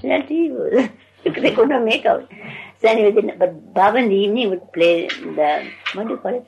personality was, they could not make out. So anyway, but Baba in the evening would play the, what do you call it?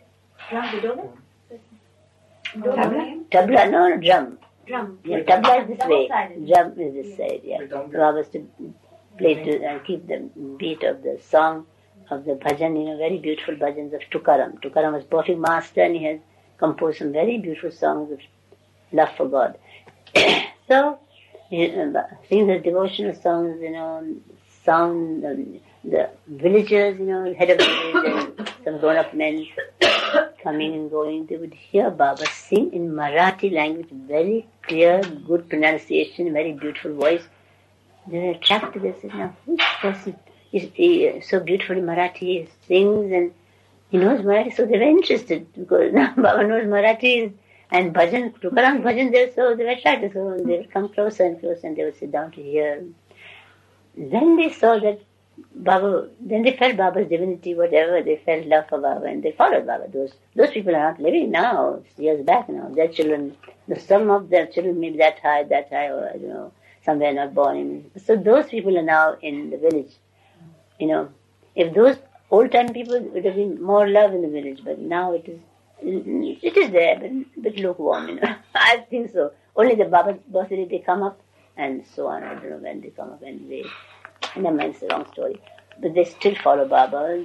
Tabla, no, drum. Yeah, tabla is this way, drum is this side, yeah. Baba was to play to keep the beat of the song of the bhajan, very beautiful bhajans of Tukaram. Tukaram was perfect master and he has composed some very beautiful songs of love for God. So, sings the devotional songs, sound, the villagers, head of the village, and some grown-up men coming and going, they would hear Baba sing in Marathi language, very clear, good pronunciation, very beautiful voice. They were attracted. They said, now, which person is so beautifully Marathi, sings and he knows Marathi, so they were interested because now Baba knows Marathi and bhajan, Tukaram bhajan there, so they were attracted. So they would come closer and closer and they would sit down to hear. Then they saw that Baba, then they felt Baba's divinity, whatever, they felt love for Baba and they followed Baba. Those people are not living now, years back now. Their children, the sum of their children may be that high, or I don't know, somewhere not born in. So those people are now in the village. If those old-time people, would have been more love in the village, but now it is there, but a bit lukewarm, I think so. Only the Baba's birthday, they come up, and so on. I don't know when they come up, and never mind, it's a long story. But they still follow Baba.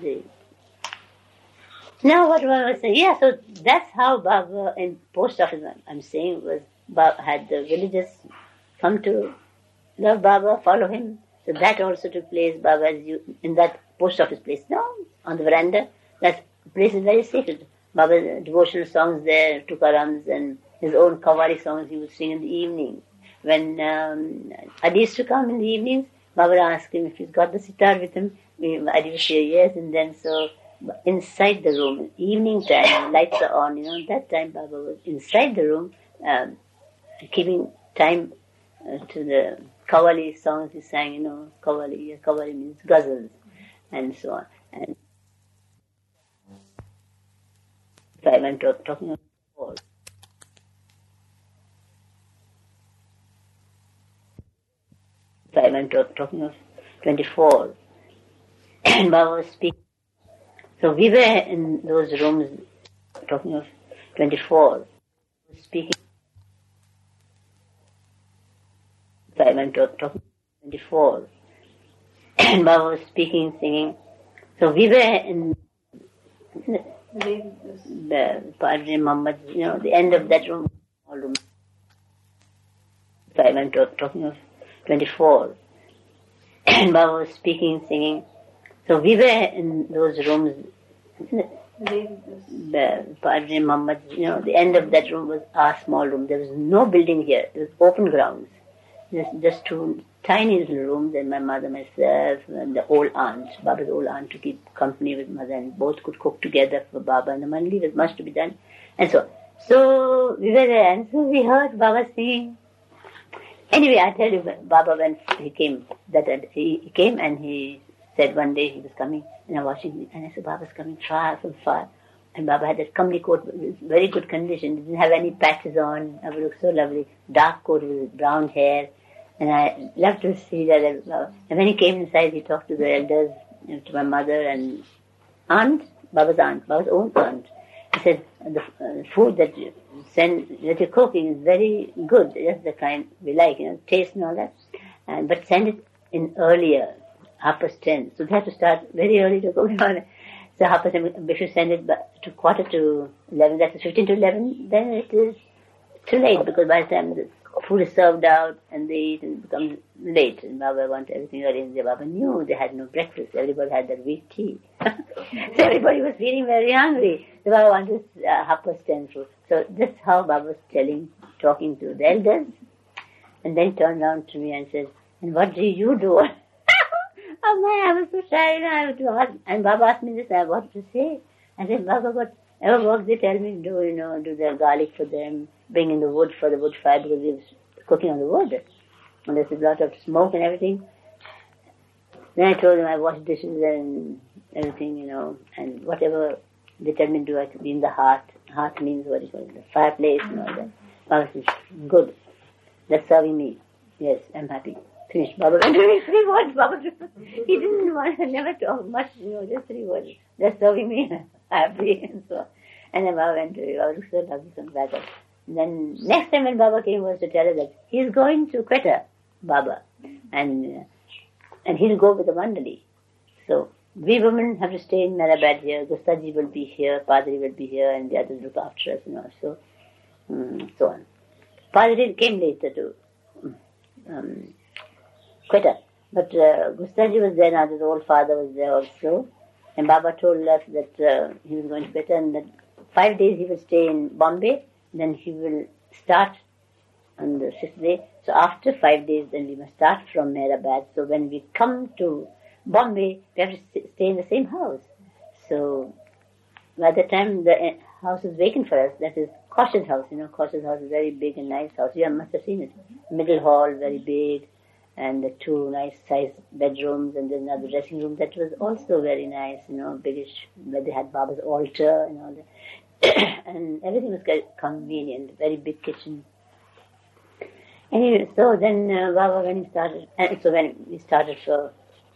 Now what Baba was saying, yeah, so that's how Baba, in post office, I'm saying, was Baba had the villagers come to love Baba, follow him. So that also took place, Baba, in that post office place. Now, on the veranda, that place is very sacred. Baba's devotional songs there, Tukarams, and his own Kawali songs he would sing in the evening. When Adi used to come in the evenings, Baba asked him if he's got the sitar with him. Adi would say yes, and then so inside the room, evening time, lights are on, that time Baba was inside the room, keeping time to the Kawali songs he sang, Kawali means ghazals, and so on. And if I went talking about talking of 24, and Baba was speaking. So we were in those rooms talking of 24, speaking. So I went talking 24, and Baba was speaking, singing. So we were in the Padre Muhammad, the end of that room. So I went talking of 24, and Baba was speaking, singing. So we were in those rooms. The Padre Muhammad, the end of that room was our small room. There was no building here. It was open grounds. Just two tiny little rooms, and my mother, myself, and the old aunt, Baba's old aunt, to keep company with mother, and both could cook together for Baba, and the monthly was much to be done, and so we were there, and so we heard Baba singing. Anyway, I tell you, Baba, when he came, he came and he said one day he was coming, and I was watching, and I said, Baba's coming far from far. And Baba had that comely coat, very good condition, didn't have any patches on, Baba looked so lovely, dark coat with brown hair. And I loved to see that. And when he came inside, he talked to the elders, to my mother and Baba's own aunt. He said, the food that you're cooking is very good. That's the kind we like, taste and all that. But send it in earlier, 10:30. So they have to start very early to cook. So 10:30, we should send it to 11:15, that's 15 to 11, then it is too late, because by the time the food is served out and they eat and become late, and Baba wanted everything arranged. Baba knew they had no breakfast. Everybody had their weak tea. So everybody was feeling very hungry. So Baba wanted 10:30 food. So that's how Baba was talking to the elders, and then turned around to me and said, and what do you do? Oh my, I was so shy, I have to ask. And Baba asked me this, I have what to say. I said, Baba, whatever work they tell me to do, do the garlic for them, bring in the wood for the wood fire, because we was cooking on the wood. And there's a lot of smoke and everything. Then I told them I wash dishes and everything, and whatever they tell me to do, I could be in the hearth. Hearth means what is called, the fireplace and all that. Baba says, good. That's serving me. Yes, I'm happy. Finished. Baba went to 3 words. Baba, he didn't want to never talk much, just 3 words. Just serving me happy and so on. And then Baba went to Baba looked so lovely from back up. Then next time when Baba came was to tell her that he's going to Quetta, Baba, and he'll go with the Mandali. So we women have to stay in Mehrabad here. Gustaji will be here, Padri will be here, and the others look after us, so so on. Padri came later to Quetta, but Gustaji was there now. His old father was there also, and Baba told us that he was going to Quetta, and that 5 days he will stay in Bombay. Then he will start on the 6th day. So after 5 days, then we must start from Mehrabad. So when we come to Bombay, we have to stay in the same house. So by the time the house is vacant for us, that is Kaush's house. Kaush's house is a very big and nice house. You must have seen it. Middle hall, very big, and the 2 nice sized bedrooms, and then another dressing room that was also very nice, biggish, where they had Baba's altar and all that. And everything was convenient, very big kitchen. Anyway, so then Baba, when we started for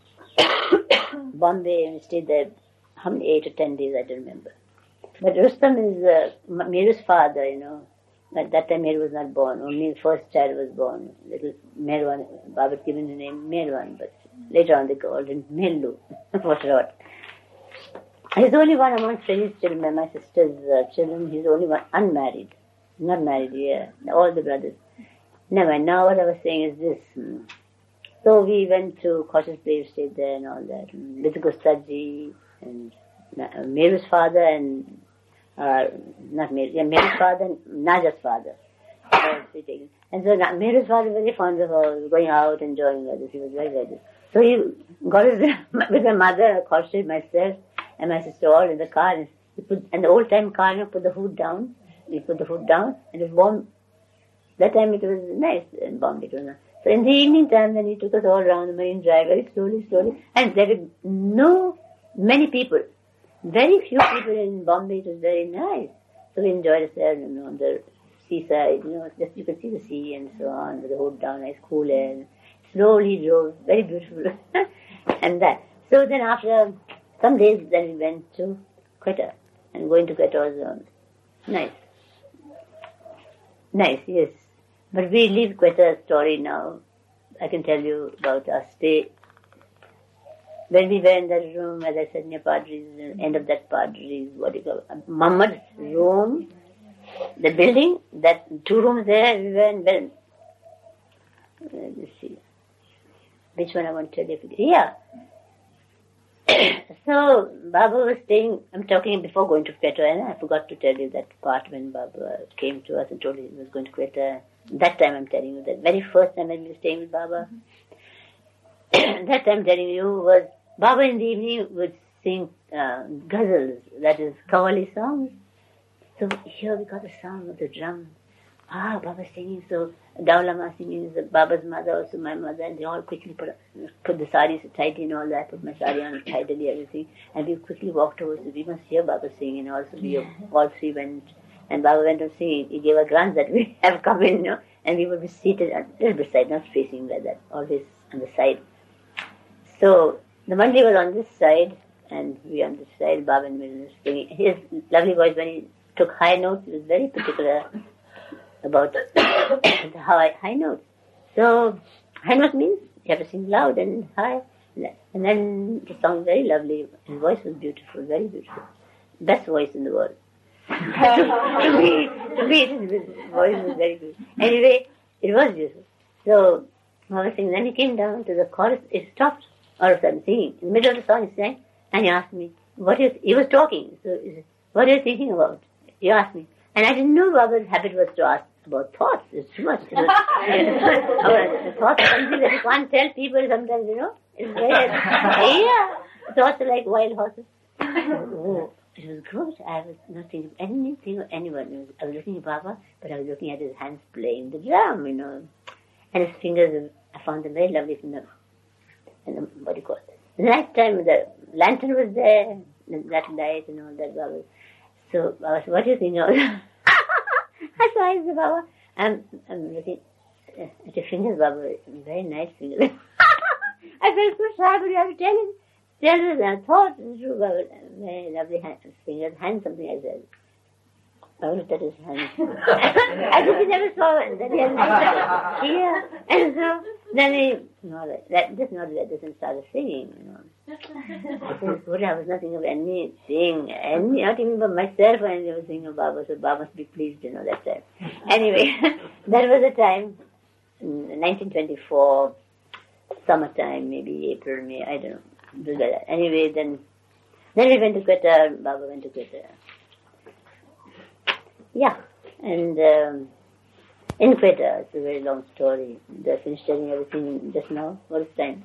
Bombay, and we stayed there, how many, 8 or 10 days, I don't remember. But Rustam is Meru's father, At that time Meru was not born, only the first child was born. Little Merwan, Baba had given the name Merwan, but later on they called him Mellu, what. He's the only one among Freddy's children, my sister's children. He's the only one unmarried. Not married, yeah. All the brothers. Never. Now what I was saying is this. So we went to Kaush's place, stayed there and all that. With Gustaji and Meru's father and, not Meru, Meru's father and Naja's father. And so Meru's father was very fond of going out, enjoying others. He was very, very good. So he got his, with my mother, Kaush, myself, and my sister all in the car, and the old time car, put the hood down. We put the hood down, and it was warm. That time it was nice in Bombay. So in the evening time, then he took us all around the Marine Drive, very slowly, and there were many people, very few people in Bombay. It was very nice. So we enjoyed ourselves, on the seaside, just you could see the sea and so on, with the hood down, nice cool air. Slowly drove, very beautiful, and that. So then after some days, then we went to Quetta, and going to Quetta was nice. Nice, yes. But we leave Quetta story now. I can tell you about our stay. When we were in that room, as I said, near Padri's, end of that Padri's, Muhammad's room, the building, that 2 rooms there, we were in, let's see, which one I want to tell you. Yeah. So, Baba was staying, I'm talking before going to Quetta, and I forgot to tell you that part when Baba came to us and told us he was going to Quetta. That time I'm telling you, that very first time when we were staying with Baba, that time I'm telling you was, Baba in the evening would sing ghazals, that is Qawwali songs. So here we got the sound of the drum. Baba singing, so Dawlama singing, Baba's mother, also my mother, and they all quickly put the saris tight and all that, put my sari on tidily, everything, and we quickly walked over, so we must hear Baba singing, and also we all 3 went, and Baba went on singing. He gave a glance that we have come in, and we would be seated a little bit side, not facing like that, always on the side. So the Mandi was on this side, and we on this side, Baba in the middle singing. His lovely voice, when he took high notes, he was very particular about the high notes. So high notes means you have to sing loud and high. And then the song was very lovely. His voice was beautiful, very beautiful. Best voice in the world. to me, his voice was very good. Anyway, it was beautiful. So I was singing. Then he came down to the chorus. It stopped all of a sudden singing. In the middle of the song he sang, and he asked me, he was talking. So he said, what are you thinking about? He asked me. And I didn't know Baba's habit was to ask about thoughts. It's too much. Thoughts are something that you can't tell people sometimes, It's very, thoughts are like wild horses. Oh, it was good. I was not thinking of anything or anyone. I was looking at Baba, but I was looking at his hands playing the drum, And his fingers, I found them very lovely from what do you call it? The night time, the lantern was there, that light and all that, Baba. So I was, what do you think of? I saw his Baba. I'm looking. at your fingers, Baba. Very nice fingers. I felt so shy, but you have to tell him. Tell him, I thought, true, Baba. Very lovely fingers. Hand something, I said. I looked at his hand. I think he never saw it. Then he had here. And so, then he nodded at this and started singing, I said, good, I was nothing of anything, not even by myself, and I was thinking of Baba, so Baba must be pleased, that time. Anyway, that was the time, 1924, summertime, maybe April, May, I don't know. Anyway, then we went to Quetta, Baba went to Quetta. Yeah, and in Quetta, it's a very long story. They finished telling everything just now. What is time?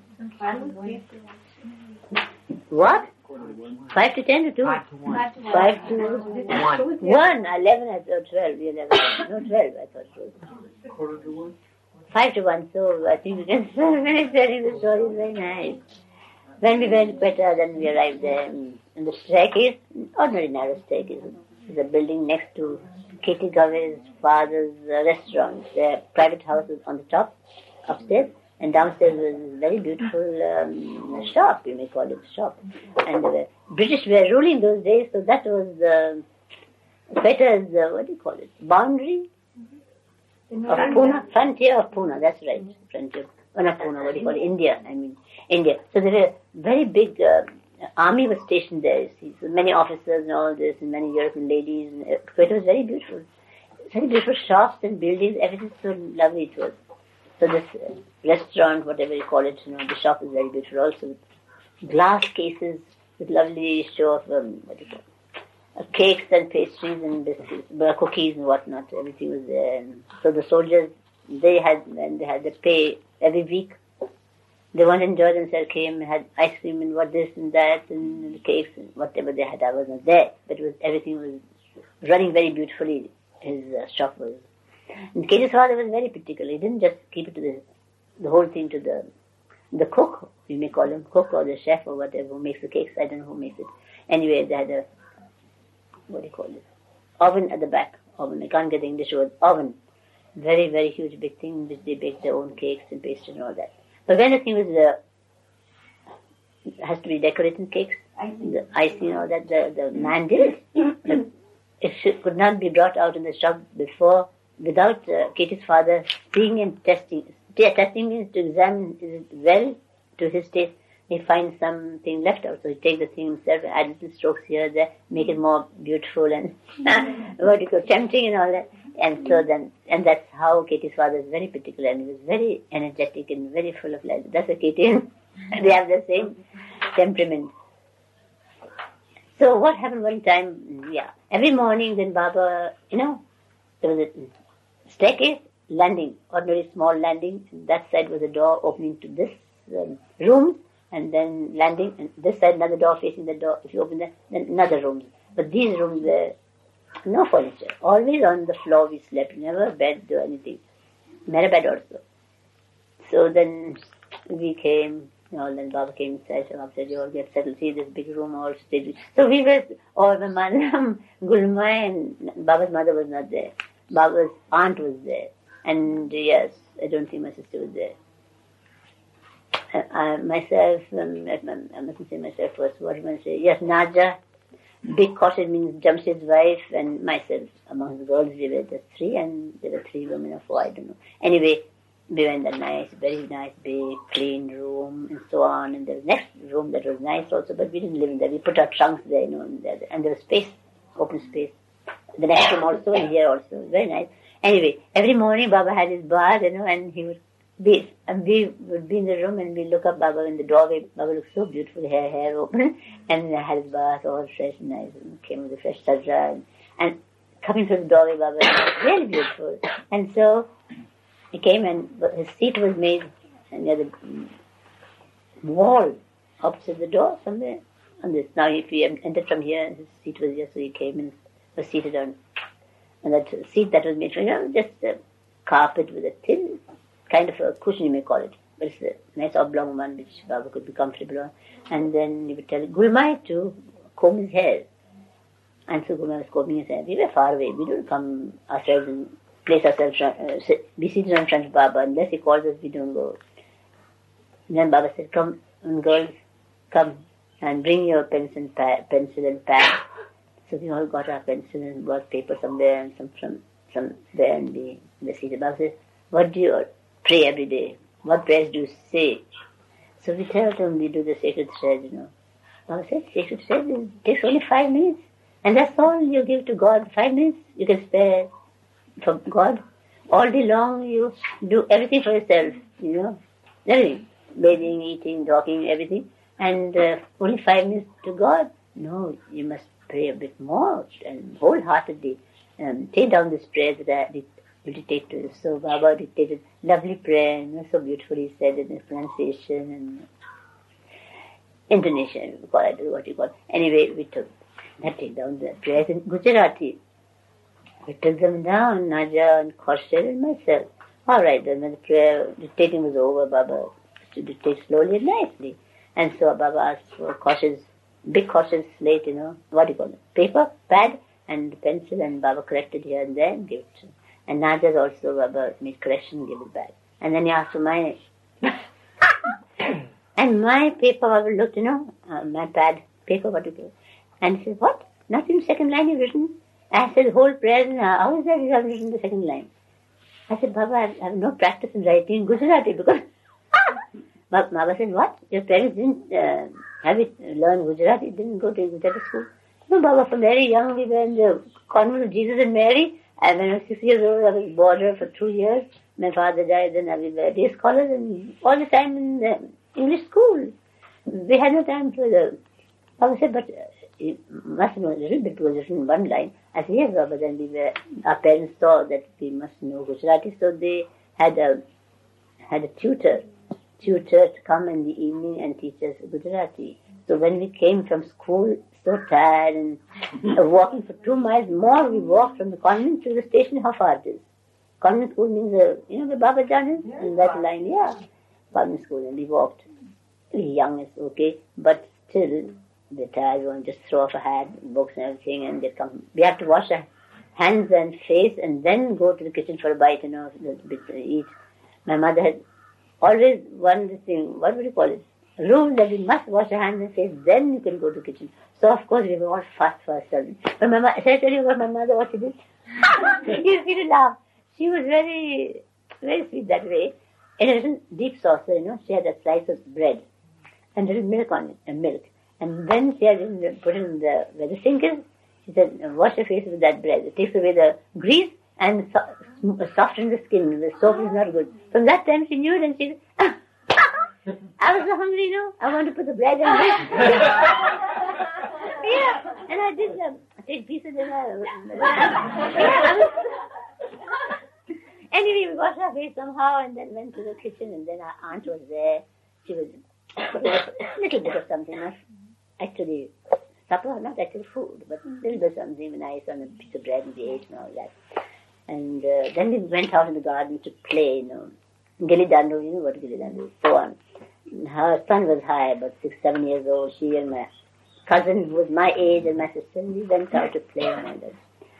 What? 5 to 10 or 2? 5 to 1. 5 to 1. 11, I thought 12. 11. No, 12, I thought it was. Quarter to 1? 5 to 1, so I think you can finish telling the story. It's very nice. When we went to Quetta, then we arrived there in the staircase, ordinary narrow staircase. There's a building next to Katie Gave's father's restaurant. Their private house was on the top, upstairs, and downstairs was a very beautiful shop, you may call it shop. And the British were ruling those days, so that was Quetta's, what do you call it, boundary of Pune, frontier of Pune, that's right, frontier, not Pune, what do you call it, India. So there were very big army was stationed there, you see, so many officers and all this, and many European ladies. And Quetta was very beautiful shops and buildings, everything so lovely it was. So this restaurant, whatever you call it, the shop is very beautiful also. Glass cases with lovely show of cakes and pastries and biscuits, cookies and whatnot, everything was there. And so the soldiers, they had the pay every week. They wanted to enjoy themselves, came, had ice cream and what this and that and cakes and whatever they had. I was not there, but everything was running very beautifully. His shop was. And Katie's father was very particular. He didn't just keep it to the whole thing to the cook, you may call him cook or the chef or whatever, who makes the cakes. I don't know who makes it. Anyway, they had oven at the back. Oven. I can't get the English word. Oven. Very, very huge big thing in which they bake their own cakes and pastries and all that. But when the thing was, has to be decorated cakes, the icing and all that, the man did it. It could not be brought out in the shop without Katie's father seeing and testing. Testing means to examine, is it well to his taste. He finds something left out, so he takes the thing himself and adds little strokes here, there, make it more beautiful and tempting and all that. And so and that's how Katie's father is very particular, and he was very energetic and very full of life. That's a Katie. They have the same temperament. So what happened one time, every morning then Baba, there was a staircase, landing, ordinary small landing, and that side was a door opening to this room, and then landing, and this side another door facing the door. If you open that, then another room. But these rooms were no furniture. Always on the floor we slept. Never a bed or anything. Never a bed also. So then we came, then Baba came inside. So Baba said, you all get settled. See this big room all stayed. So we were, all my mother, Gulma, and Baba's mother was not there. Baba's aunt was there. And yes, I don't think my sister was there. Myself, I mustn't say myself first. What am I say? Yes, Naja. Big cottage means Jamshed's wife and myself. Among the girls, we were just 3, and there were 3 women or 4, I don't know. Anyway, we were in the nice, very nice, big, clean room and so on. And there was next room that was nice also, but we didn't live in there. We put our trunks there, and there was space, open space. The next room also, and here also, very nice. Anyway, every morning Baba had his bath, and he would we would be in the room and we look up Baba in the doorway. Baba looked so beautiful, hair open, and had his bath all fresh and nice, and came with a fresh sajra, and coming through the doorway, Baba was really beautiful. And so he came, and his seat was made near the wall opposite the door somewhere on this. Now if he entered from here, his seat was here, so he came and was seated on that seat that was made from, just a carpet with a thin kind of a cushion, you may call it. But it's a nice oblong one which Baba could be comfortable on. And then he would tell Gulmai to comb his hair. And so Gulmai was combing his hair. We were far away. We don't come ourselves and place ourselves, be seated in front of Baba. Unless he calls us, we don't go. And then Baba said, come, girls, come and bring your pencil and pad. So we all got our pencil and brought paper somewhere and some there, and we seated. Baba said, what do you pray every day? What prayers do you say? So we tell them we do the sacred thread, Baba said, sacred thread takes only 5 minutes. And that's all you give to God. 5 minutes you can spare for God. All day long you do everything for yourself, everything. Bathing, eating, talking, everything. And only 5 minutes to God. No, you must pray a bit more and wholeheartedly. Take down this prayer that I dictate to you. So Baba dictated lovely prayer, so beautifully said in his pronunciation and intonation, what you call it. Anyway, we took down the prayers in Gujarati. We took them down, Naja and Khorshid and myself. All right, then when the prayer dictating was over, Baba to dictate slowly and nicely. And so Baba asked for big Khorshid slate, what do you call it? Paper, pad, and pencil, and Baba corrected here and there and gave it to him. And Naja's also, Baba made correction and gave it back. And then he asked for my and my paper, Baba looked, my pad, paper, what do you call it? And he said, what? Not in the second line you've written? I said, whole prayer, how is that you have written the second line? I said, Baba, I have no practice in writing in Gujarati because... Baba said, what? Your parents didn't have it learn Gujarati, didn't go to Gujarati school? No, Baba, from very young we were in the convent of Jesus and Mary. And when I was 6 years old, I was boarder for 2 years. My father died, then I was day scholars and all the time in the English school. We had no time for the... Baba said, but you must know a little bit because it's in one line. I said, yes, Baba, then our parents saw that we must know Gujarati, so they had a tutor to come in the evening and teach us Gujarati. So when we came from school, so tired and walking for 2 miles more, we walked from the convent to the station. How far it is? Convent school means, the Baba Jan is in that line, convent school. And we walked. Young is okay, but still the tired one just throw off a hat, books and everything, and they come. We have to wash our hands and face and then go to the kitchen for a bite, a bit to eat. My mother had always one thing, what would you call it? Rule that we must wash our hands and face, then you can go to the kitchen. So of course we were all fast for ourselves. But shall I tell you about my mother, what she did? You see to laugh. She was very, very sweet that way. In a little deep saucer, she had a slice of bread and a little milk on it, milk. And then she had put it in where the sink is. She said, wash your face with that bread. It takes away the grease and softens the skin. The soap is not good. From that time she knew it and she said, I was so hungry, I want to put the bread in this. And I did take pieces and Anyway, we washed our face somehow and then went to the kitchen, and then our aunt was there. She was a little bit of something, not actually supper, not actually food, but a little bit of something nice on a piece of bread and we ate and all that. And then we went out in the garden to play, Gilli Dandu, what Gilli Dandu is, so on. Her son was high, about 6, 7 years old. She and my cousin, who was my age, and my sister, we went out to play and all that.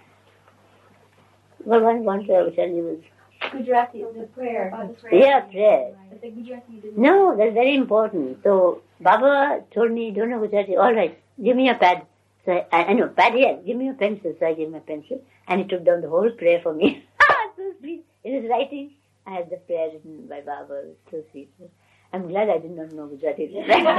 Well, one wanted to tell you was... Gujarati, the prayer. Yeah, prayer. But the Gujarati you didn't. No, that's very important. So, Baba told me, don't know Gujarati. All right, give me a pad. So I know, pad, yes. Give me a pencil. So I gave him a pencil. And he took down the whole prayer for me. So sweet. In his writing, I had the prayer written by Baba. It was so sweet. I'm glad I did not know Gujarati.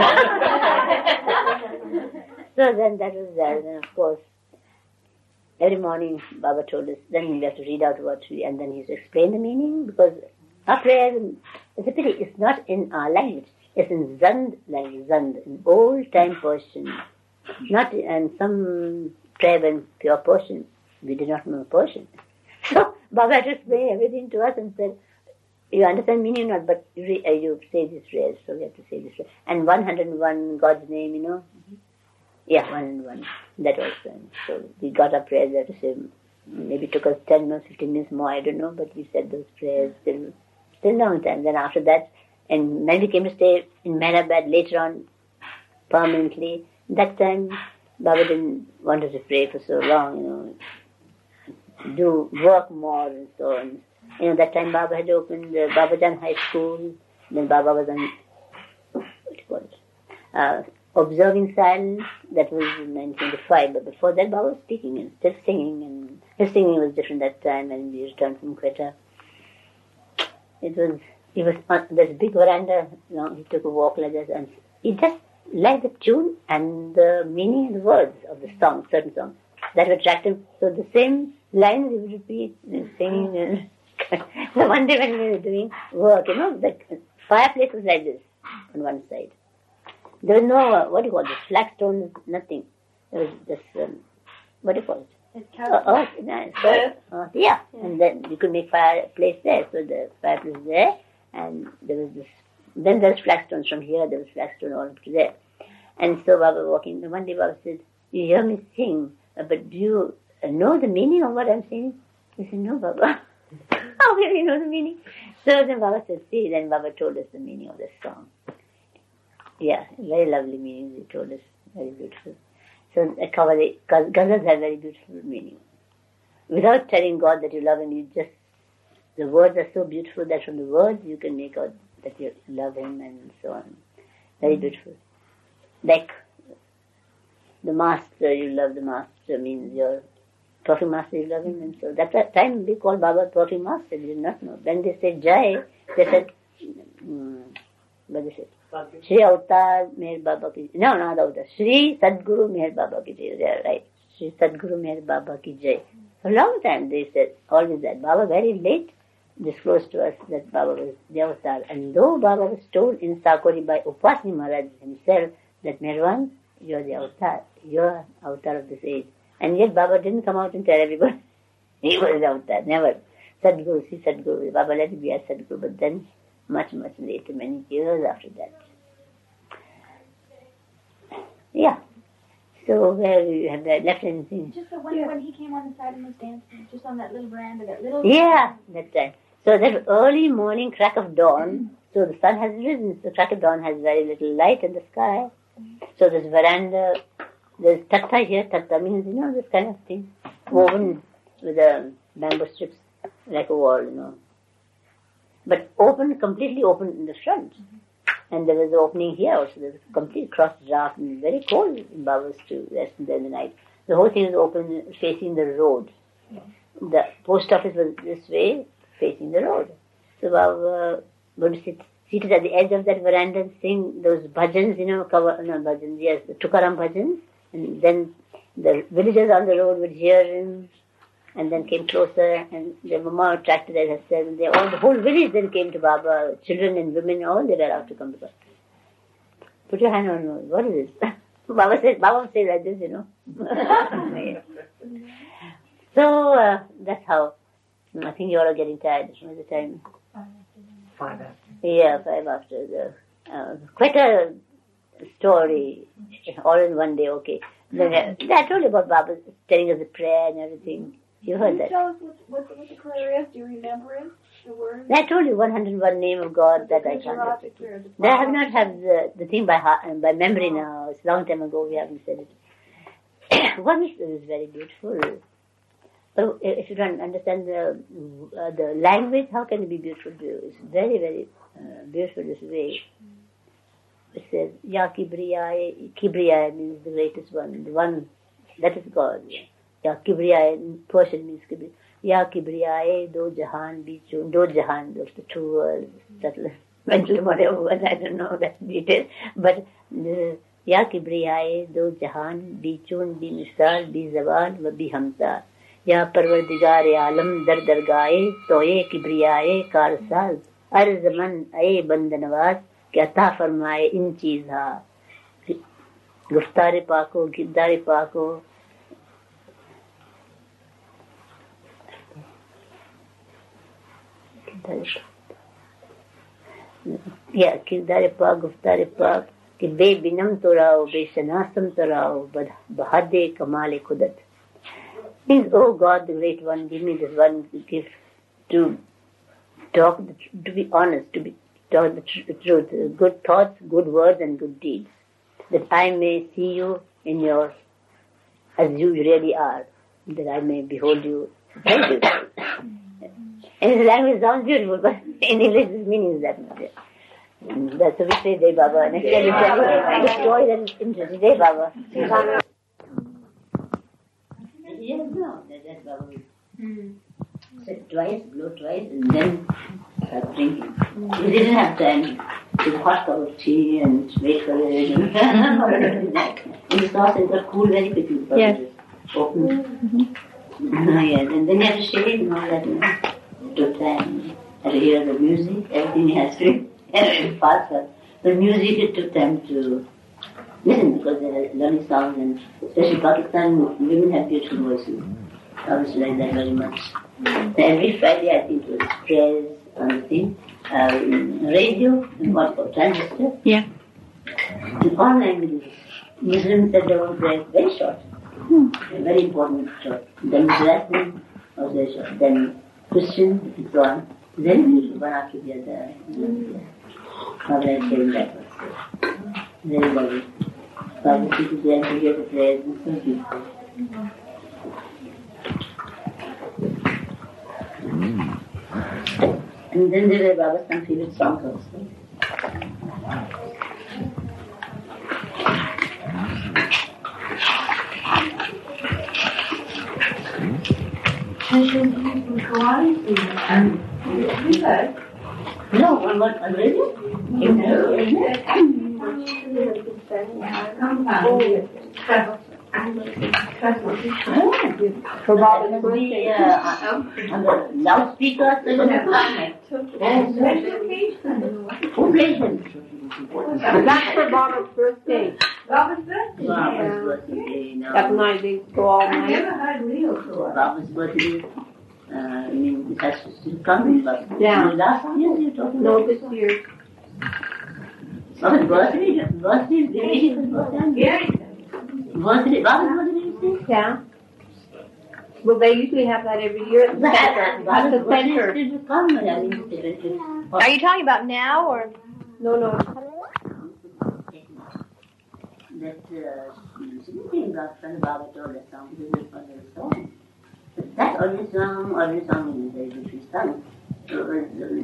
So then that was that. And of course, every morning Baba told us, then we have to read out what we, and then he used to explain the meaning, because our prayer, it's a pity, it's not in our language. It's in Zand language, Zand, in old time Persian. Not in some tribe and pure Persian. We did not know Persian. So Baba had to explain everything to us and said, you understand meaning or not, but you say this phrase, so we have to say this phrase. And 101, God's name, Yeah, 101. That also. So we got our prayers there to say, maybe it took us 10 minutes, 15 minutes more, I don't know, but we said those prayers still long time. Then after that, and when we came to stay in Mehrabad later on, permanently, that time Baba didn't want us to pray for so long, do work more and so on. That time Baba had opened Babajan High School. Then Baba was on, what do you call it, observing silence. That was in 1925. But before that, Baba was speaking and still singing. And his singing was different that time. And we returned from Quetta. He was on this big veranda. He took a walk like this, and he just liked the tune and the meaning and the words of the song, certain songs. That would attract him. So the same lines he would repeat, singing. And so one day when we were doing work, the fireplace was like this on one side. There was no, what do you call this, flagstone, nothing. There was just, what do you call it? Yeah. And then you could make fireplace there. So the fireplace there, and there was this. Then there's flagstones from here. There was flagstone all up to there. And so Baba walking. One day Baba said, "You hear me sing, but do you know the meaning of what I'm singing?" He said, "No, Baba." How can you know the meaning? So then Baba said, "See." Then Baba told us the meaning of the song. Yeah, very lovely meaning. He told us, very beautiful. So ghazals have very beautiful meaning. Without telling God that you love Him, the words are so beautiful that from the words you can make out that you love Him and so on. Very beautiful. Like the Master, you love the Master, means your Perfume Master, you love Him. And so that's the time we call Baba Perfume Master. We did not know. When they said Jai, they said, what they said? Shri Avatar Meher Baba ki Jai. No, not Avatar. Shri Sadguru Meher Baba ki Jai. They are right. Shri Sadguru Meher Baba ki Jai. For a long time they said always that. Baba very late disclosed to us that Baba was the Avatar. And though Baba was told in Sakori by Upasni Maharaj himself that Meherwan, you are the Avatar. You are Avatar of this age. And yet Baba didn't come out and tell everybody he was the Avatar. Never. Sadguru, see Sadguru. Baba let it be as Sadguru. But then much, much later, many years after that. Yeah. So where you have left anything? Just the one when he came on the side and was dancing, just on that little veranda, that little... Yeah, that's right. So that early morning crack of dawn, so the sun has risen, so crack of dawn has very little light in the sky. So this veranda, there's tatta here, tatta means, this kind of thing, woven with bamboo strips, like a wall, But open, completely open in the front. And there was an opening here also. There was a complete cross draft and very cold in Baba's to rest there in the night. The whole thing was open, facing the road. The post office was this way, facing the road. So Baba would sit seated at the edge of that veranda and sing those bhajans, the Tukaram bhajans. And then the villagers on the road would hear him. And then came closer, and they were more attracted, as I said. And the whole village then came to Baba, children and women, all they were out to come to Baba. Put your hand on nose. What is this? Baba would say like this, So that's how. I think you all are getting tired. It's the time. 5 after. Yeah, 5 after. Quite a story, all in one day. Okay. Then I told you about Baba telling us the prayer and everything. You heard that. Tell us what the prayer is. Do you remember it? The words? I told you 101 name of God that I can't remember. I have not have the thing by heart and by memory now. It's a long time ago we haven't said it. One is very beautiful. But if you don't understand the language, how can it be beautiful to you? It's very, very beautiful this way. It says, Ya Kibriyaye. Kibriyaye means the greatest one. The one, that is God. Ya Kibriyaye, Persian means Kibriyaye. Ya Kibriyaye, Do Jahan Bichun. Do Jahan, those the two words. Mentally, whatever was, I don't know that detail. But Ya Kibriyaye, Do Jahan Bichun, Bi Misal, Bi Zawal, Bi Hamza. Ya Parvardigare Alam, Dar Dargaye, Toye Kibriyaye, Karsaz. Arzaman, Aye Bandanawaz. कि अता फरमाए इन चीज़ा गुफ्तार पाको गिरदार पाको या किरदार पाक गुफ्तार पाक कि बेबिनम तो राओ बेशनासम तो राओ बहादे कमाल खुदत means, oh God, the great one, give me this one gift to talk, to be honest, to be tell the truth, good thoughts, good words, and good deeds, that I may see you in as you really are, that I may behold you Very beautiful. And his language sounds beautiful, but in English his meaning is that much. That's what we say, Jai Baba. And I tell you the story that is interesting. Jai Baba. Yes, no, that's Baba. So twice, blow twice, and then start drinking. We didn't have time to hot cup of tea and wait for it. In the sauce, it got cool very quickly. Yes. Open. Yes, and then you have to shake and all that. It took time. And to hear the music, everything has to be faster. The music, it took time to listen because they are learning songs, and especially Pakistan, women have beautiful voices. I was like that very much. Every Friday, I think it was prayers on the thing, radio, and what's called transistor. Yeah. In all languages. Muslims said their own prayers very short. Very important short. Then Muslim was very short. Then Christian and so on. Very beautiful, one after the other. How will I say that was very lovely. So I was sitting there to hear the prayers, and so beautiful. And then there were Baba's some favorite songs also. No, I'm not on radio. For Baba's birthday. On the loudspeaker. Who plays him? That's for Baba's birthday. Baba's birthday? Baba's birthday. No. That night they go all I've night. never heard Leo before. Baba's birthday. I mean, it has to still come. But Yeah. last year you talking No, about? this year. Baba's birthday. Birthday. Birthday. Baba's birthday, you say? Yeah. Well, they usually have that every year at the center. At the center. Still to come. I mean, Are you talking about now or? No. that significant friend Baba told us song because it was a song. But that only song is very different song. It was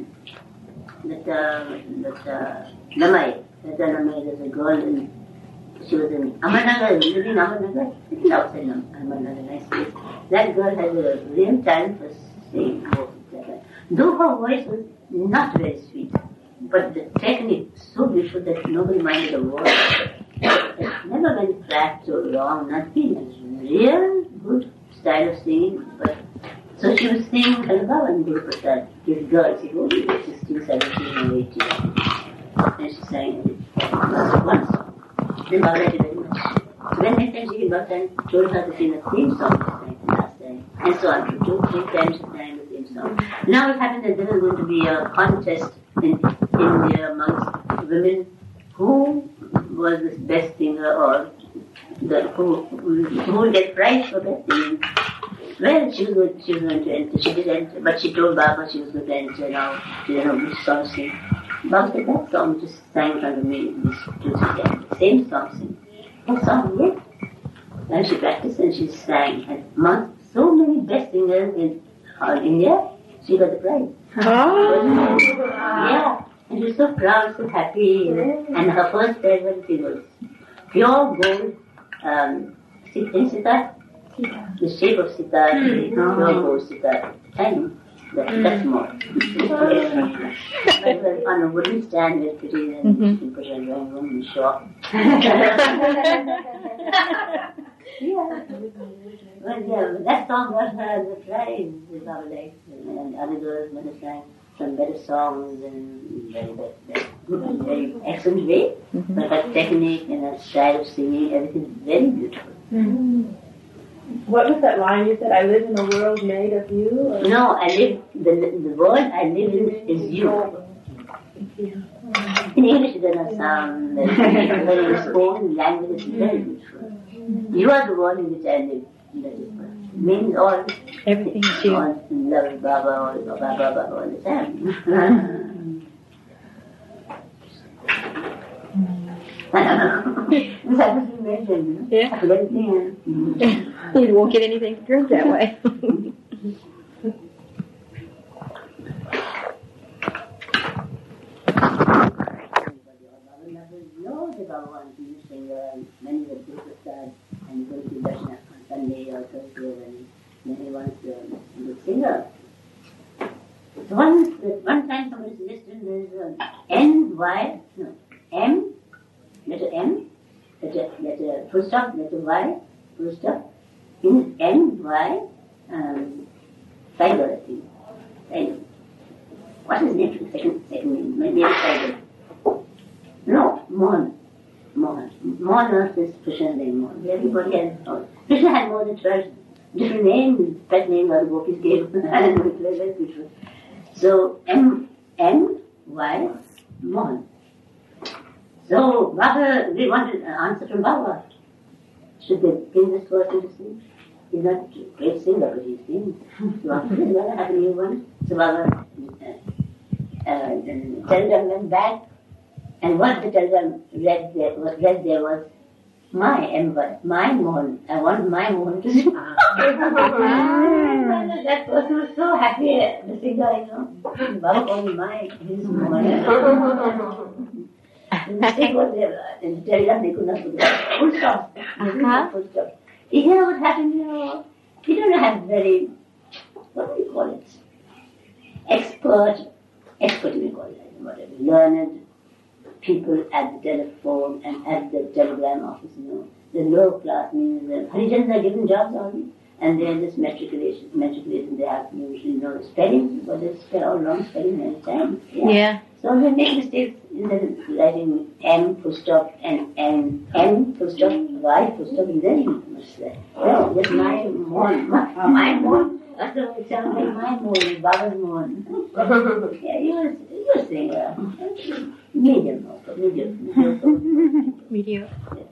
Lamai. That Lamai, there's a girl and she was in Amarnagar, living in Amarnagar. It's outside Amarnagar, nice place. That girl had a real talent for singing both. Though her voice was not very sweet, but the technique so beautiful that nobody minded a word. It never went flat or wrong, nothing. It was real good style of singing. But so she was singing Kalbaba and Guru Prasad. This girl, she was 16, 17 or 18. And she sang it once. Then Baba liked it very much. So then next time she came back and told her to sing the same song the last time. And so on. 2-3 times she sang the same song. Now it happened that there was going to be a contest in India amongst women who was the best singer or who would get prize for best singing. Well, she was going to enter. She did enter, but she told Baba she was going to enter now. She didn't know which song to sing. Baba said, that song just sang in front of me this 2-3 times. Same song sing. What song, yes? And she practiced and she sang. And among so many best singers in India, she got the prize. Oh. Yeah. And she was so proud, so happy. And her first prize was pure gold sitar. The shape of sitar, pure gold sitar. Tiny. That's more. But on a wooden stand, it's pretty, and you can put it in your room and show up. Yeah. Well, yeah, that song got her the prize with our life. And other girls must have sang some better songs and very excellent way. But her technique and her style of singing, everything is very beautiful. What was that line you said? I live in a world made of you? Or? No, I live, the world I live in is you. In English it doesn't sound very beautiful, but in its own language it's very beautiful. You are the world in which I live. It means all. Everything is you. All love with Baba all the time. I don't know. This happens to mention, Yeah. I forget anything. You won't get anything to drink that way. Baba once, he was singer, and many were superstars, and he goes to Darshan on Sunday or Thursday, and then he wants a good singer. So one time somebody suggested there is letter M, letter full stop, letter Y, full stop, in N, Y, Cyber, I think. Cyber. What is next? Second name? My name is Cyber. No, Mohan. Mohan was his Krishna name. Mohan. Everybody has Krishna had more than 12 different names. Pet name was Gopis gave. And it was very beautiful. So M-N-Y, Mohan. So Baba, we wanted an answer from Baba. Should they bring this person to sing? He's not a great singer, but he sings. So after this, Baba had a new one. So Baba telegram went back, and what the telegram read there was my M-Y, my Mohan. I want my Mohan to sing. That person was so happy, the singer, Baba called me his Mohan. The mistake was there, in the telegram they could not put it. Full stop. Full stop. You know what happened, we don't have very, what do you call it? Expert we call it, whatever, learned people at the telephone and at the telegram office, The low class means the Harijans are given jobs only, and they are just matriculation. They have usually no spelling, but they spell all wrong spelling many times. Yeah. So they make mistakes instead of writing M full stop and M full stop, Y full stop, and then you must say, no, just my Mohan. That's the way it sounds like my Mohan, Baba's Mohan. Yeah, you were saying, medium. Medium.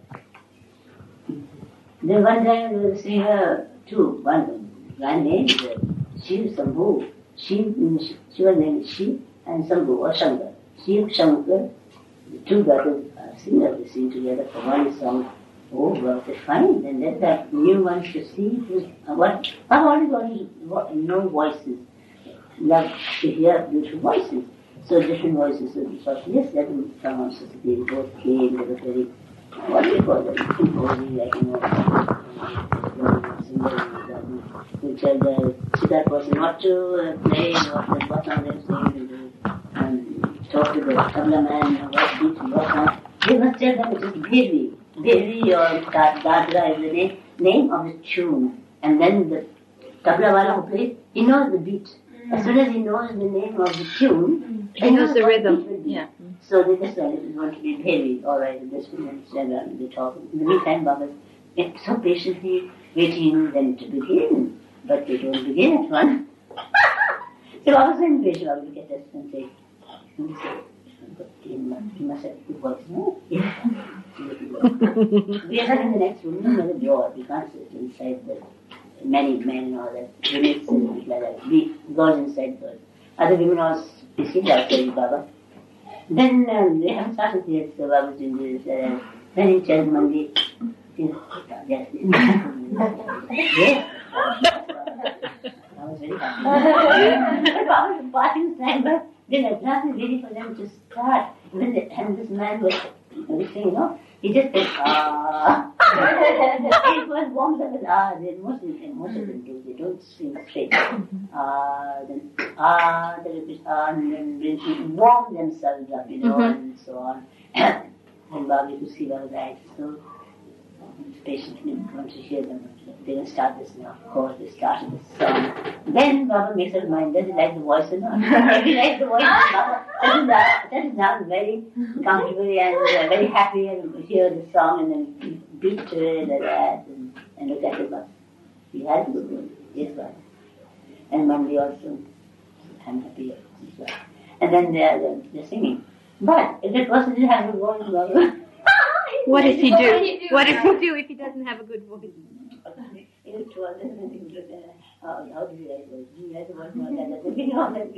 Then one time we were seeing one guy named Shiv Sambhu. She was named Shiv and Sambhu or Shankar. Shiv, Shankar, the two brothers singers, they sing together for one song. Oh, well, it's fine. Then let that new one to see what. I've always wanted to know voices. Love to hear beautiful voices. So different voices. So we thought, yes, let them come on. So they both came. They were very, what do you call them? Imposing, like, we tell that person what to play, what song they're singing, and talk to the tabla man, what beat, what song. They must tell them it is Bhevi. Bhevi or Dadra is the name of the tune. And then the tabla wala who plays, he knows the beat. As soon as he knows the name of the tune, he knows the rhythm. Yeah. So they just said it is going to be Bhevi. All right, this one and they talk. In the meantime, Baba is so patiently waiting them to begin, but they don't begin at once. So Baba was very patient. Baba look at us and say, he must have good voice, no? Yeah. We are not in the next room, near the door. We can't sit inside the many men or that units and like that. We girls inside girls. Other women all sit outside Baba. Then they haven't started yet, so Baba was doing this. Then he tells Monday, yes. I was very happy. But Baba was passing time, but then at last was waiting for them to start. And this man was saying, he just said, it was warmed up with most of them do. They don't sing straight. Then and then warm themselves up, and so on. And Baba, you could see Baba's eyes so patiently want to hear them. They're going to start this now. Of course, they started this song. Then Baba makes up his mind, does he like the voice or not? If he likes the voice, Baba settles down very comfortably and very happy and hear the song and then beat to it like that and look at the bus. He has a good voice. Yes, Baba. And Monday also, I'm happy as well. And then they're singing. But if that person didn't have a good voice, Baba, what does he do? What does he do if he doesn't have a good voice? How do you like voice? Do you like the voice? No, that he doesn't.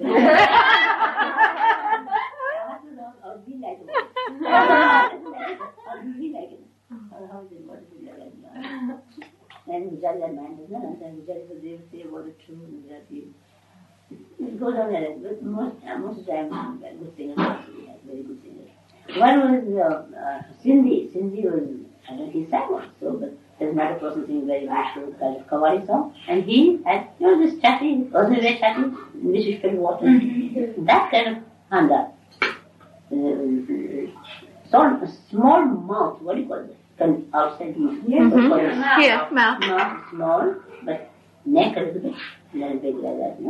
How do you like the voice? How do you like it? How is it? What is it like? And Gujarati man does not understand Gujarati, they say what is true in Gujarati. It goes on like that. But most of the time, good singers also, we have very good singers. One was Sindhi. Sindhi was, I don't know, he sang also, but there's another person singing very beautiful kind of Kawali song. And he had, this chatty, wasn't very chatty, in which we filled water. That kind of handa. Small mouth, what do you call it? Outside mouth. Yeah, mouth. Mouth small, but neck a little big like that,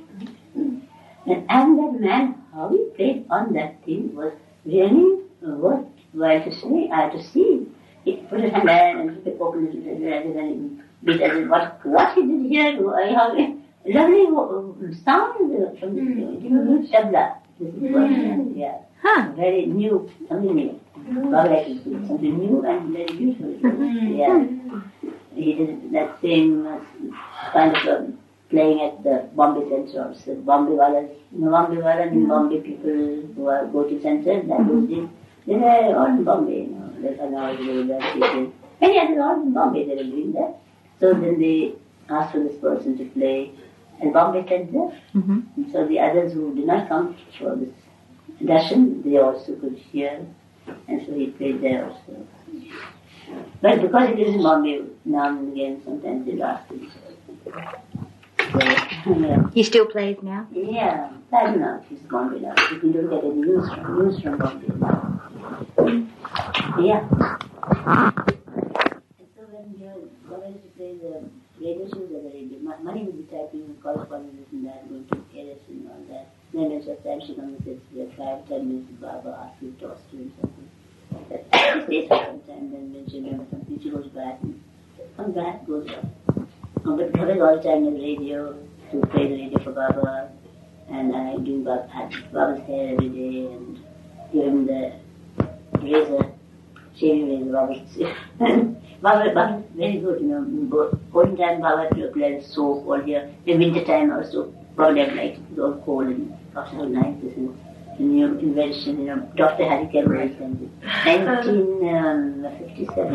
And that man, how he played on that thing was really worthwhile to see. He put his hand there and he opened it and beat as what he did here, how lovely sound from the tabla. This is what, yeah. Very new, something new. Something new and very beautiful. Yeah. He did that same kind of playing at the Bombay Center also. Bombay Wala and Bombay people who go to center, that was they were all in Bombay, There's another university. Many others all in Bombay, they were doing that. So then they asked for this person to play at Bombay Center. And so the others who did not come for this darshan, they also could hear. And so he played there also. But because it is in Bombay, now and again, sometimes they ask him. He still plays now? Yeah, I don't know if he's Bombay now. If we don't get any news from Bombay now. Yeah. And so when you're going to play the radio shows at the radio, money will be typing correspondence and that, going to Paris and all that. Then at that time she comes and sits there 5-10 minutes, Baba asks you to toss to him something. She stays for some time, then when she remembers something, she goes back and comes back, goes up. But Baba all the time in the radio, to play the radio for Baba, and I do Baba's hair every day, and give him the razor, shaving razor, Baba very good, Golden time Baba to apply soap all here. In winter time also, probably at night, it's all cold and gosh, how nice this is. A new invention, Dr. Harry Kemble invented. 1957,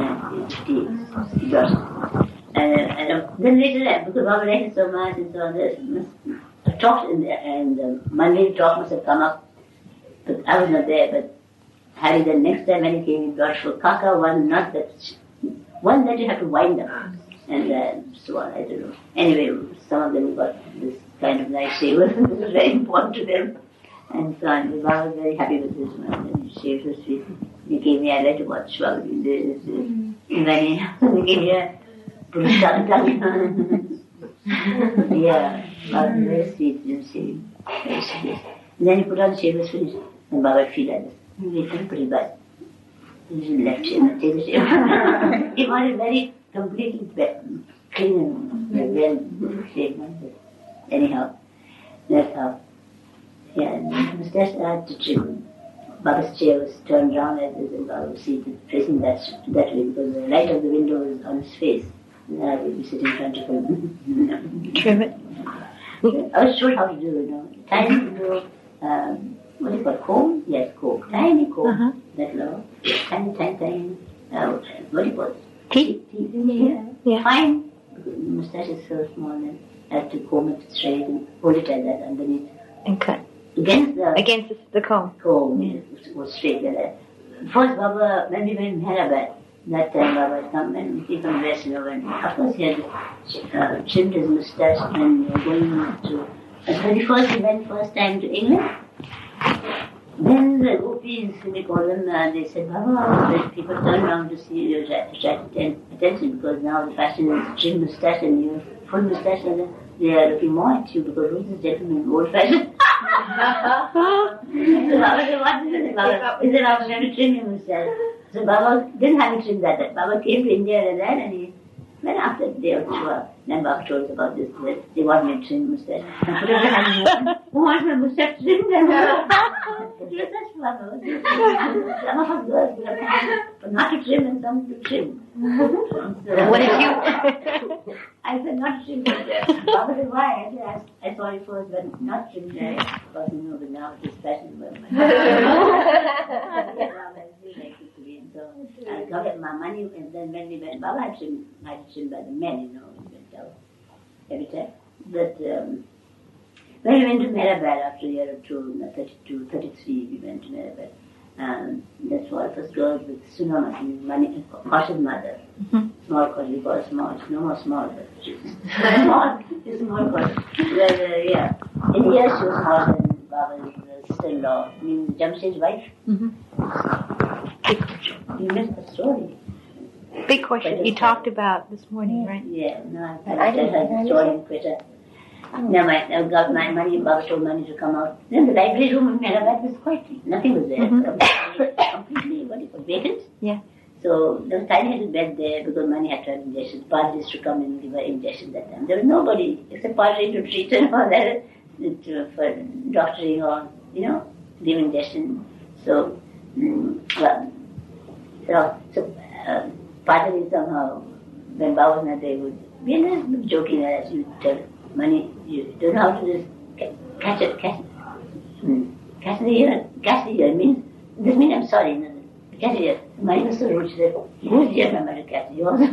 1950. And then later, because Baba liked it so much and so on, I talked and Monday talk must have come up, but I was not there. But Harry, the next time when he came, he brought for Kaka one nut one that you have to wind up, and so on. I don't know. Anyway, some of them got this kind of nice shaver. It was very important to them, and so on. Baba was very happy with this one, and he shaved his face. He gave me, I like to watch Baba do this. And when he gave me a yeah, Baba was very sweet in shaving. Very sweet. And then he put on the shavers finish, and Baba would feel like this. He felt pretty bad. He left him and take the shave. He wanted very completely clean and well shaved. Anyhow, that's how. Yeah, and the mustache I had to trim. Baba's chair was turned round like this, and Baba was seated facing that way because the light of the window was on his face. And I would be sitting in front of him. Trim it. I was told how to do it, Tiny little, what do you call it, comb? Yes, comb. Tiny comb. That long. Tiny. What do you call it? Teeth? Yeah. Fine. The mustache is so small, and I have to comb it straight and hold it like that underneath. And cut. Against the comb. Comb, it was straight like that. First, Baba, when we went in Hyderabad, that time Baba had come and he from West, and of course he had trimmed his mustache and going to. When he went first time to England, then the gopis, we call them, they said, Baba, people turn around to see you, attract attention, because now the fashion is trim mustache and you full mustache, and they are looking more at you because who's this gentleman, old fashioned? So Baba said, what is it, Baba? He said, Baba, going to trim your mustache. So Baba didn't have it trimmed that time. Baba came to India and that, and he went after a day or two. Then Baba told us about this, that they want me to trim mustache. And put up the hand, who wants my mustache trimmed? And yes, that's Baba. Some of us girls will have hands, but not to trim and some to trim. So, What did you? I said, not trim. Baba said, why? I said, I saw it first, but not trim there. Because you know, but now it is fashionable. So I got my money, and then when we went, Baba had trimmed by the men, we went out every time. But when we went to Mehrabad after a year or two, 32, 33, we went to Mehrabad. That's why first girl with Sunamati, money, cautious mother. Small cause, we call it small. No more small, but she's small. She's small cause. Well, yeah. In here she was smaller than Baba's sister-in-law, I mean Jamshed's wife. You missed the story. Big question. You talked about this morning, right? Yeah, no, I didn't have the story in Twitter. Now I got my money, Baba told money to come out. Then the library room in Mehrabad was quite, nothing was there. Completely, what do you call, vacant? Yeah. So there was tiny little bed there because money had to have injections. Padres to come and give her injections that time. There was nobody except Padre to treat her or that for doctoring or, give injection. So, Padre somehow, when Baba was not there, would be joking as you tell money, you don't know how to just catch the ear means, this means I'm sorry, catch the ear. Money was so rude, she said, who's the ear my mother catch you also?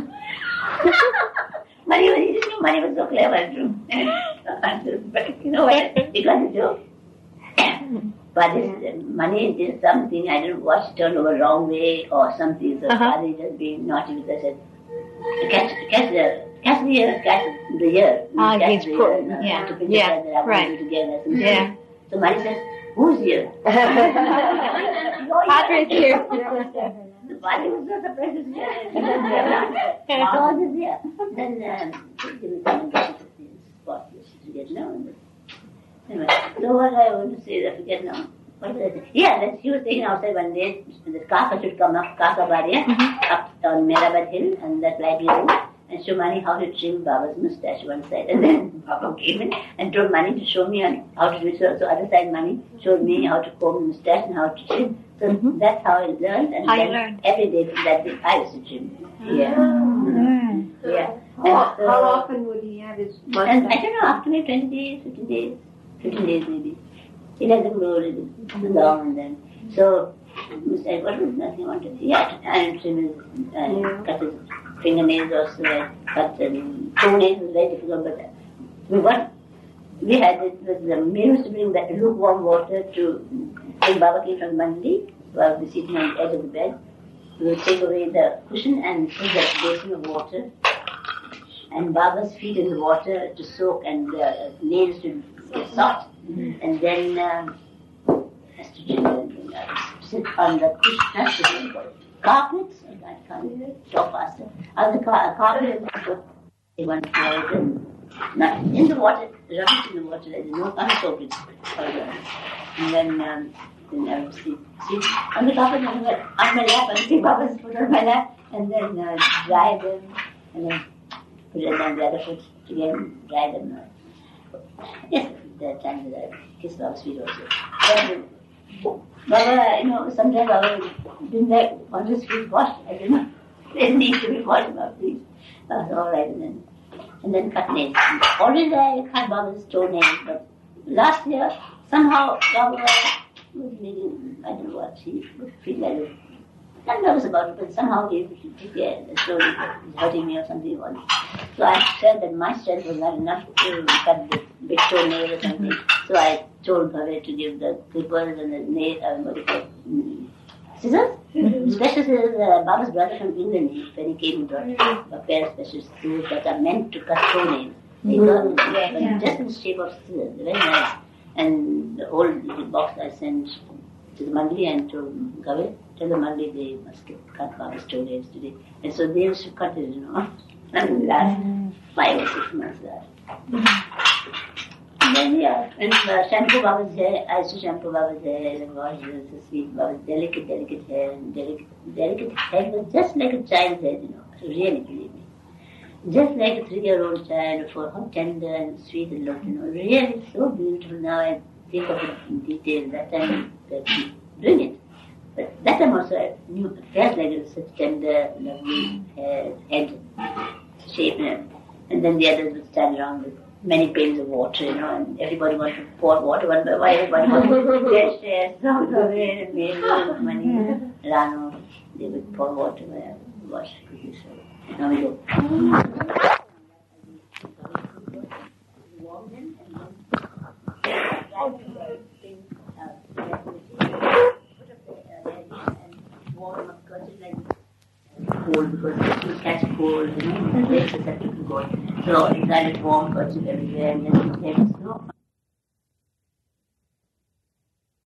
Money was so clever too. But you know what, it was a joke. But this money did something, I didn't watch, turned over wrong way or something, so Father just being naughty with us said, catch the ear. Catch the ear. He's To put yeah, together, right. Together. Yeah. So Mari says, who's here? Padre's here. The Padre was so surprised to see all this here. Then give me some injections of this spot, to get known. Anyway, so what I want to say, I forget now. What was I saying? Yeah, that she was taken outside one day, the Kaka should come up, Kaka Baria, up on Mehrabad Hill, and that library room, and show Mani how to trim Baba's moustache one side. And then Baba came in and told Mani to show me how to do it. So other side Mani showed me how to comb the moustache and how to trim. So that's how I learned. And then every day from that day I used to trim. Yeah. Yeah. How often would he have his mustache? And I don't know, after maybe 20 days, 15 days. 15 days maybe. It hasn't grown a little long and then. So, what was nothing I wanted? Yeah, and trim his, cut his fingernails also, cut toenails was very difficult, but what we had it was the meal used to bring that lukewarm water to, when Baba came from Mandli, Baba was sitting on the edge of the bed, we would take away the cushion and put that basin of water, and Baba's feet in the water to soak and the nails to get soft, and then has to sit on the cushion, carpets, I can't talk faster, on the carpet and one floor, and in the water, rubbish in the water, there is no unsoap it. And then I would sit on the carpet on my lap, and see Baba's foot on my lap, and then dry them, and then put it on the other foot again, dry them. Yes, there are times that I kiss Baba's feet also. But Baba, sometimes Baba didn't want his feet washed. I didn't know. They need to be washed about feet. That was all right. And then cut nails. Always I cut Baba's toenails, but last year somehow Baba was making, I don't know what, he would feel like it. I'm nervous about it, but somehow he slowly was hurting me or something. So I said that my strength was not enough to cut the big toenail or something. So I told Bhavet to give the clippers and the nail, scissors? Special scissors, Baba's brother from England, when he came, he brought a pair of special scissors that are meant to cut toenails. They got them, just in the shape of scissors, very nice. And the old little box I sent to the Mandli and to Gavet, tell the Mandli they must cut Baba's toenails today. And so they used to cut it, and the last 5 or 6 months there. And then, and shampoo Baba's hair, I used to shampoo Baba's hair and wash it, so sweet Baba's delicate hair, and delicate hair was just like a child's head, really, believe me. Just like a 3-year-old child, for how tender and sweet it looked, really so beautiful. Now I think of it in detail. That time, brilliant. But that time also I knew it felt like it was such tender, lovely head shape. And then the others would stand around with many pails of water, and everybody wanted to pour water one by one. Everybody wanted to get shares, so away, and made money. Rano, they would pour water where wash cookies. Now we go. cold because it will catch cold, and it's very susceptible to cold. So he started warm kerchief everywhere, and then he came snow.